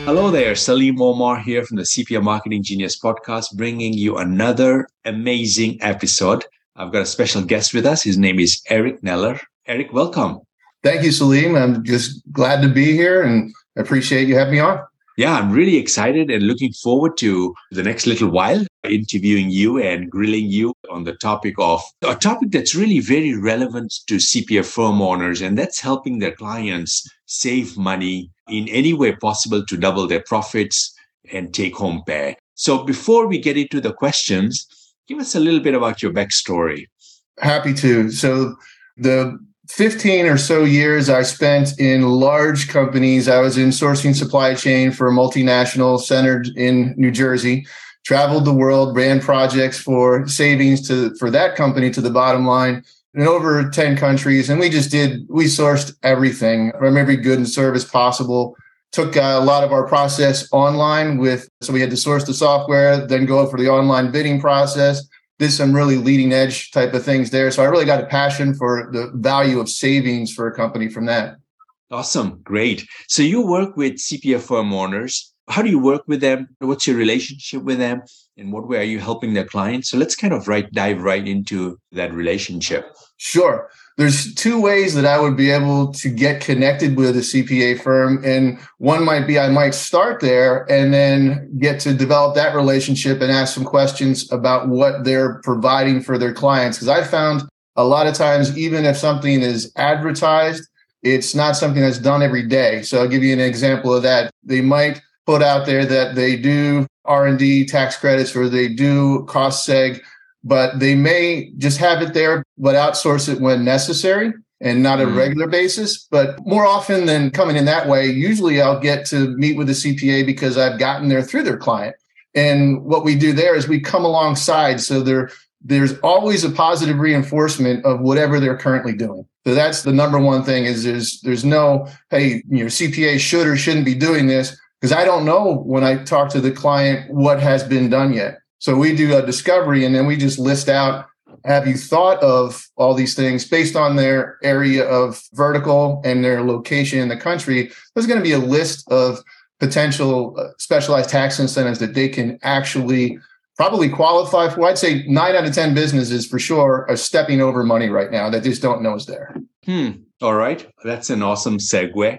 Hello there, Salim Omar here from the CPA Marketing Genius podcast, bringing you another amazing episode. I've got a special guest with us. His name is Eric Neller. Eric, welcome. Thank you, Salim. I'm just glad to be here and appreciate you having me on. Yeah, I'm really excited and looking forward to the next little while interviewing you and grilling you on the topic of a topic that's really very relevant to CPA firm owners, and that's helping their clients save money in any way possible to double their profits and take home pay. So before we get into the questions, give us a little bit about your backstory. Happy to. So the 15 or so years I spent in large companies. I was in sourcing supply chain for a multinational centered in New Jersey, traveled the world, ran projects for savings for that company to the bottom line in over 10 countries. And we sourced everything from every good and service possible. Took a lot of our process online so we had to source the software, then go for the online bidding process. Did some really leading edge type of things there. So I really got a passion for the value of savings for a company from that. Awesome. Great. So you work with CPA firm owners. How do you work with them? What's your relationship with them? In what way are you helping their clients? So let's kind of dive right into that relationship. Sure. There's two ways that I would be able to get connected with a CPA firm. And one might be I might start there and then get to develop that relationship and ask some questions about what they're providing for their clients. Because I found a lot of times, even if something is advertised, it's not something that's done every day. So I'll give you an example of that. They might put out there that they do R&D tax credits or they do cost seg, but they may just have it there, but outsource it when necessary and not a regular basis. But more often than coming in that way, usually I'll get to meet with the CPA because I've gotten there through their client. And what we do there is we come alongside. So there's always a positive reinforcement of whatever they're currently doing. So that's the number one thing is there's no, hey, your CPA should or shouldn't be doing this, because I don't know when I talk to the client what has been done yet. So we do a discovery and then we just list out, have you thought of all these things based on their area of vertical and their location in the country? There's going to be a list of potential specialized tax incentives that they can actually probably qualify for. I'd say 9 out of 10 businesses for sure are stepping over money right now that just don't know is there. All right. That's an awesome segue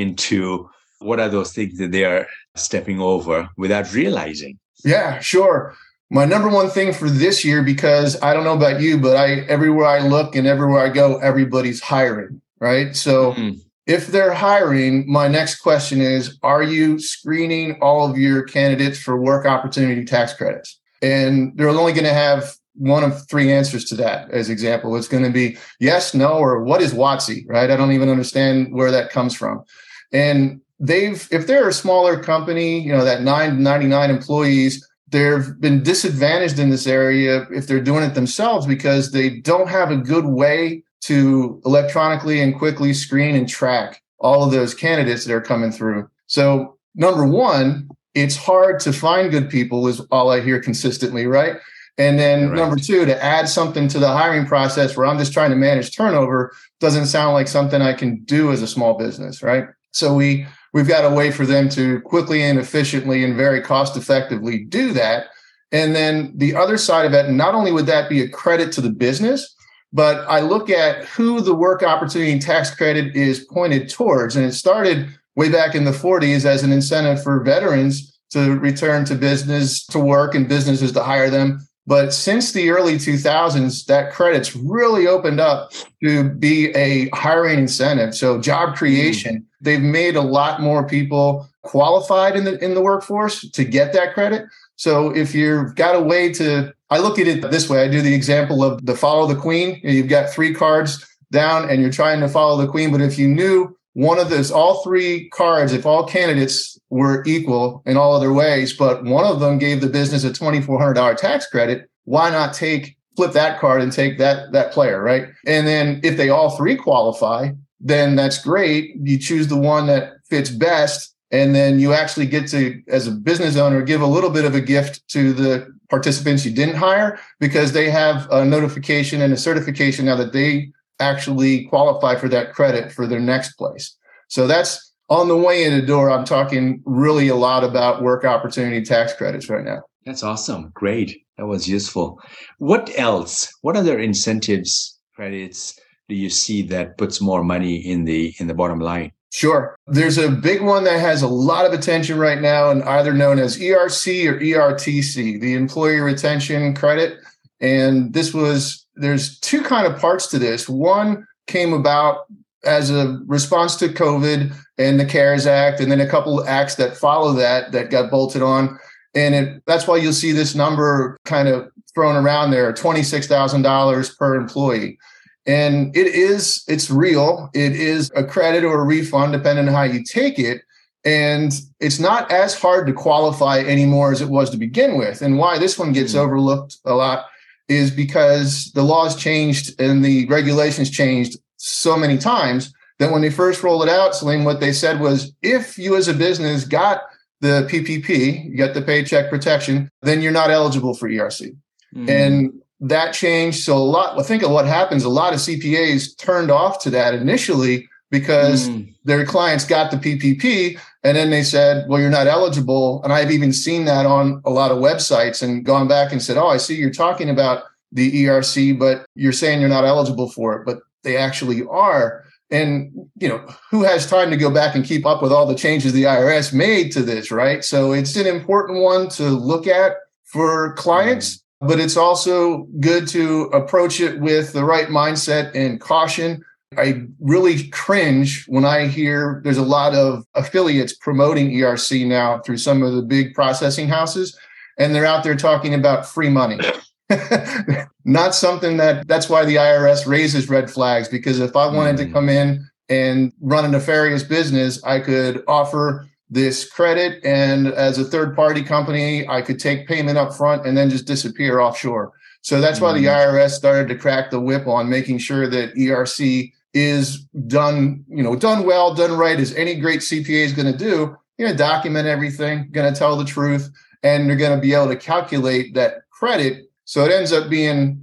into what are those things that they are stepping over without realizing? Yeah, sure. My number one thing for this year, because I don't know about you, but everywhere I look and everywhere I go, everybody's hiring, right? So if they're hiring, my next question is, are you screening all of your candidates for work opportunity tax credits? And they're only going to have one of three answers to that as example. It's going to be yes, no, or what is WOTC, right? I don't even understand where that comes from. And if they're a smaller company, that 99 employees, they've been disadvantaged in this area if they're doing it themselves because they don't have a good way to electronically and quickly screen and track all of those candidates that are coming through. So number one, it's hard to find good people is all I hear consistently, right? And then number two, to add something to the hiring process where I'm just trying to manage turnover doesn't sound like something I can do as a small business, right? So we've got a way for them to quickly and efficiently and very cost effectively do that. And then the other side of it, not only would that be a credit to the business, but I look at who the work opportunity tax credit is pointed towards. And it started way back in the 40s as an incentive for veterans to return to business, to work and businesses to hire them. But since the early 2000s, that credit's really opened up to be a hiring incentive. So job creation, they've made a lot more people qualified in the workforce to get that credit. So if you've got a way I look at it this way. I do the example of the follow the queen. You've got 3 cards down and you're trying to follow the queen. But if you knew one of those, all 3 cards, if all candidates were equal in all other ways, but one of them gave the business a $2,400 tax credit, why not flip that card and take that player, right? And then if they all 3 qualify, then that's great. You choose the one that fits best. And then you actually get to, as a business owner, give a little bit of a gift to the participants you didn't hire because they have a notification and a certification now that they actually qualify for that credit for their next place. So that's on the way in the door, I'm talking really a lot about work opportunity tax credits right now. That's awesome. Great. That was useful. What else? What other incentives, credits do you see that puts more money in the bottom line? Sure. There's a big one that has a lot of attention right now, and either known as ERC or ERTC, the Employee Retention Credit. And there's two kind of parts to this. One came about as a response to COVID and the CARES Act, and then a couple of acts that follow that got bolted on. And that's why you'll see this number kind of thrown around there, $26,000 per employee. And it's real. It is a credit or a refund, depending on how you take it. And it's not as hard to qualify anymore as it was to begin with. And why this one gets overlooked a lot is because the laws changed and the regulations changed so many times that when they first rolled it out, Salim, what they said was, if you as a business got the PPP, you got the Paycheck Protection, then you're not eligible for ERC. And that changed. So I think of what happens, a lot of CPAs turned off to that initially because their clients got the PPP and then they said, well, you're not eligible. And I've even seen that on a lot of websites and gone back and said, oh, I see you're talking about the ERC, but you're saying you're not eligible for it, but they actually are. And, who has time to go back and keep up with all the changes the IRS made to this, right? So it's an important one to look at for clients. But it's also good to approach it with the right mindset and caution. I really cringe when I hear there's a lot of affiliates promoting ERC now through some of the big processing houses, and they're out there talking about free money. Not something that's why the IRS raises red flags, because if I wanted to come in and run a nefarious business, I could offer this credit, and as a third-party company, I could take payment up front and then just disappear offshore. So that's why the IRS started to crack the whip on making sure that ERC is done well, done right, as any great CPA is going to do. You're going to document everything, going to tell the truth, and you're going to be able to calculate that credit. So it ends up being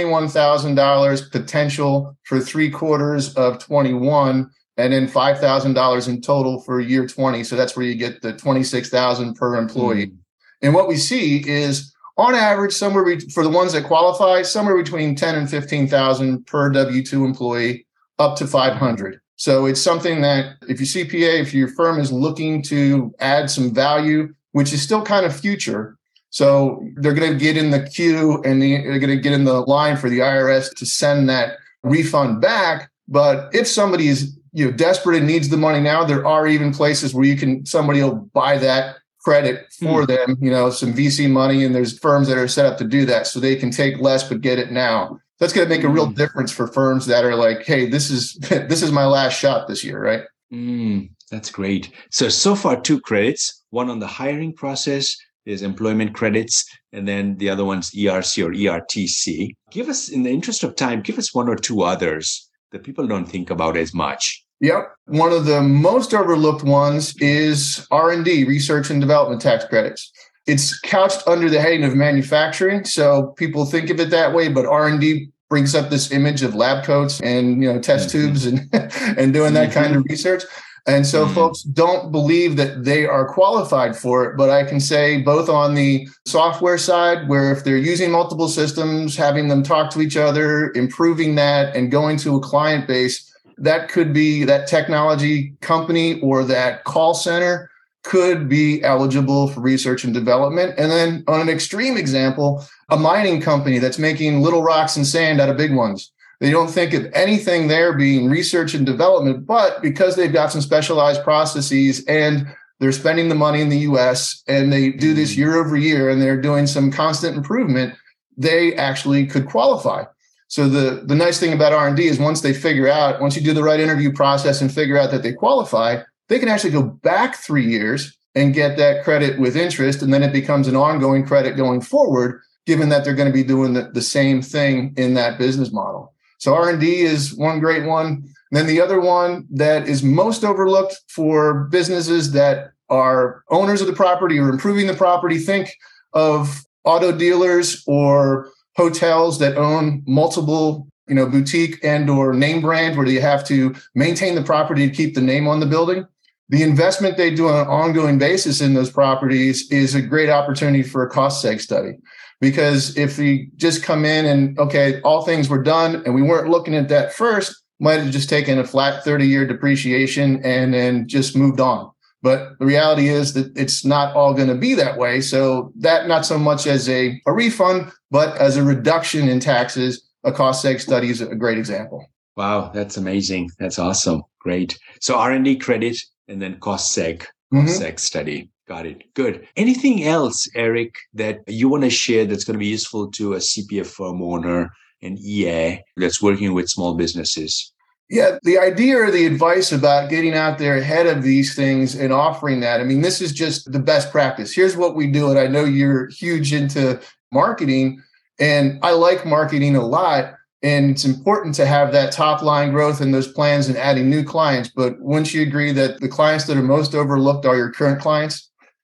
$21,000 potential for 3 quarters of 21. And then $5,000 in total for year 20. So that's where you get the $26,000 per employee. And what we see is, on average, for the ones that qualify, somewhere between $10,000 and $15,000 per W-2 employee, up to $500. So it's something that if your firm is looking to add some value, which is still kind of future, so they're going to get in the queue and they're going to get in the line for the IRS to send that refund back. But if somebody is desperate and needs the money now, there are even places where somebody will buy that credit for them, some VC money, and there's firms that are set up to do that so they can take less but get it now. That's going to make a real difference for firms that are like, hey, this is my last shot this year, right? That's great. So far 2 credits, one on the hiring process is employment credits, and then the other one's ERC or ERTC. Give us, in the interest of time, give us 1 or 2 others that people don't think about as much. Yep. One of the most overlooked ones is R&D, research and development tax credits. It's couched under the heading of manufacturing, so people think of it that way, but R&D brings up this image of lab coats and test tubes and doing that kind of research. And so folks don't believe that they are qualified for it. But I can say both on the software side, where if they're using multiple systems, having them talk to each other, improving that and going to a client base, that could be that technology company or that call center could be eligible for research and development. And then on an extreme example, a mining company that's making little rocks and sand out of big ones. They don't think of anything there being research and development, but because they've got some specialized processes and they're spending the money in the US and they do this year over year and they're doing some constant improvement, they actually could qualify. So the nice thing about R&D is once you do the right interview process and figure out that they qualify, they can actually go back 3 years and get that credit with interest. And then it becomes an ongoing credit going forward, given that they're going to be doing the same thing in that business model. So R&D is one great one. And then the other one that is most overlooked for businesses that are owners of the property or improving the property, think of auto dealers or hotels that own multiple, boutique and or name brand where you have to maintain the property to keep the name on the building. the investment they do on an ongoing basis in those properties is a great opportunity for a cost seg study. Because if we just come in and, okay, all things were done and we weren't looking at that first, might have just taken a flat 30-year depreciation and then just moved on. But the reality is that it's not all going to be that way. So that not so much as a refund, but as a reduction in taxes, a cost seg study is a great example. Wow, that's amazing. That's awesome. Great. So R&D credit and then cost seg study. Got it. Good. Anything else, Eric, that you want to share that's going to be useful to a CPA firm owner, an EA that's working with small businesses? Yeah, the idea or the advice about getting out there ahead of these things and offering that, I mean, this is just the best practice. Here's what we do. And I know you're huge into marketing, and I like marketing a lot. And it's important to have that top line growth and those plans and adding new clients. But wouldn't you agree that the clients that are most overlooked are your current clients?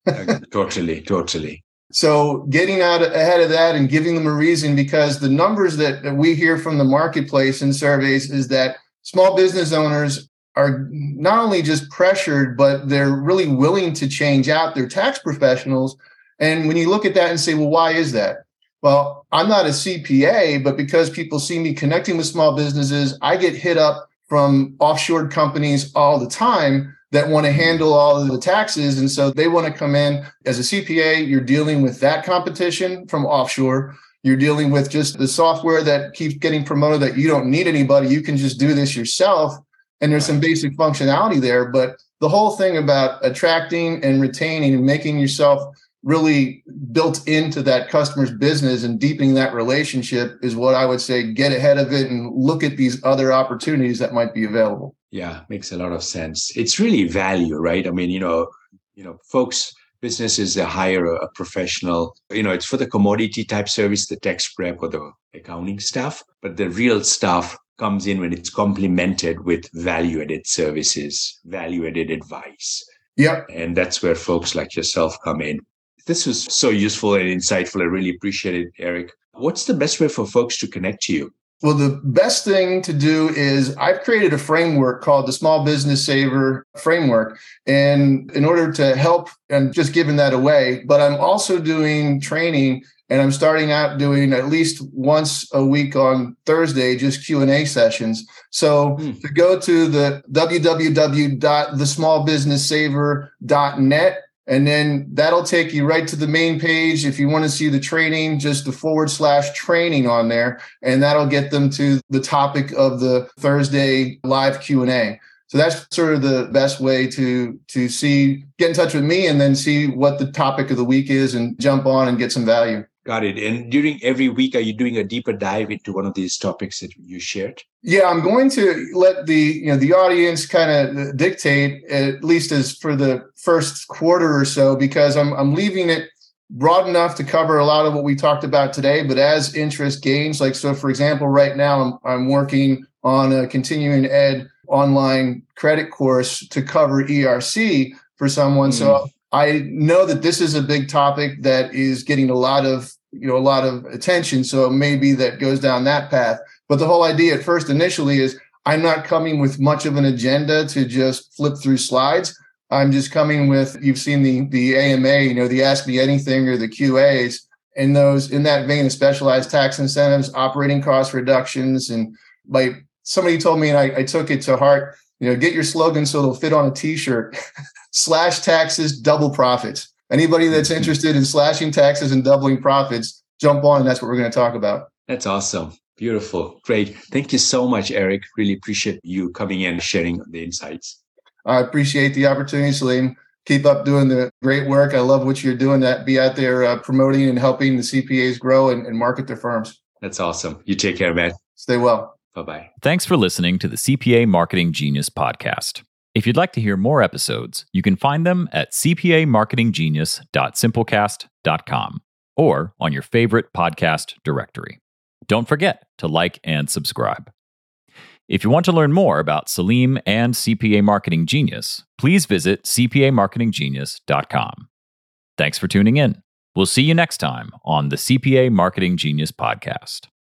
Totally. So getting out ahead of that and giving them a reason, because the numbers that we hear from the marketplace and surveys is that small business owners are not only just pressured, but they're really willing to change out their tax professionals. And when you look at that and say, well, why is that? Well, I'm not a CPA, but because people see me connecting with small businesses, I get hit up from offshore companies all the time that want to handle all of the taxes. And so they want to come in as a CPA. You're dealing with that competition from offshore. You're dealing with just the software that keeps getting promoted that you don't need anybody. You can just do this yourself. And there's some basic functionality there. But the whole thing about attracting and retaining and making yourself really built into that customer's business and deepening that relationship is what I would say, get ahead of it and look at these other opportunities that might be available. Yeah, makes a lot of sense. It's really value, right? I mean, folks, businesses hire a professional, it's for the commodity type service, the tax prep or the accounting stuff, but the real stuff comes in when it's complemented with value-added services, value-added advice. Yep. And that's where folks like yourself come in. This was so useful and insightful. I really appreciate it, Eric. What's the best way for folks to connect to you? Well, the best thing to do is I've created a framework called the Small Business Saver Framework. And in order to help, I'm just giving that away, but I'm also doing training, and I'm starting out doing at least once a week on Thursday, just Q&A sessions. So to go to the www.thesmallbusinesssaver.net, and then that'll take you right to the main page. If you want to see the training, just the /training on there, and that'll get them to the topic of the Thursday live Q&A. So that's sort of the best way to get in touch with me and then see what the topic of the week is and jump on and get some value. Got it. And during every week, are you doing a deeper dive into one of these topics that you shared? Yeah, I'm going to let the audience kind of dictate, at least as for the first quarter or so, because I'm leaving it broad enough to cover a lot of what we talked about today. But as interest gains, so for example, right now I'm working on a continuing ed online credit course to cover ERC for someone. So I know that this is a big topic that is getting a lot of attention. So maybe that goes down that path. But the whole idea at first initially is I'm not coming with much of an agenda to just flip through slides. I'm just coming with, you've seen the AMA, the Ask Me Anything or the QAs, and those in that vein of specialized tax incentives, operating cost reductions. And somebody told me, and I took it to heart, get your slogan so it'll fit on a t-shirt. Slash taxes, double profits. Anybody that's interested in slashing taxes and doubling profits, jump on. And that's what we're going to talk about. That's awesome. Beautiful. Great. Thank you so much, Eric. Really appreciate you coming in and sharing the insights. I appreciate the opportunity, Salim. Keep up doing the great work. I love what you're doing, be out there promoting and helping the CPAs grow and market their firms. That's awesome. You take care, man. Stay well. Bye-bye. Thanks for listening to the CPA Marketing Genius podcast. If you'd like to hear more episodes, you can find them at cpamarketinggenius.simplecast.com or on your favorite podcast directory. Don't forget to like and subscribe. If you want to learn more about Salim and CPA Marketing Genius, please visit cpamarketinggenius.com. Thanks for tuning in. We'll see you next time on the CPA Marketing Genius podcast.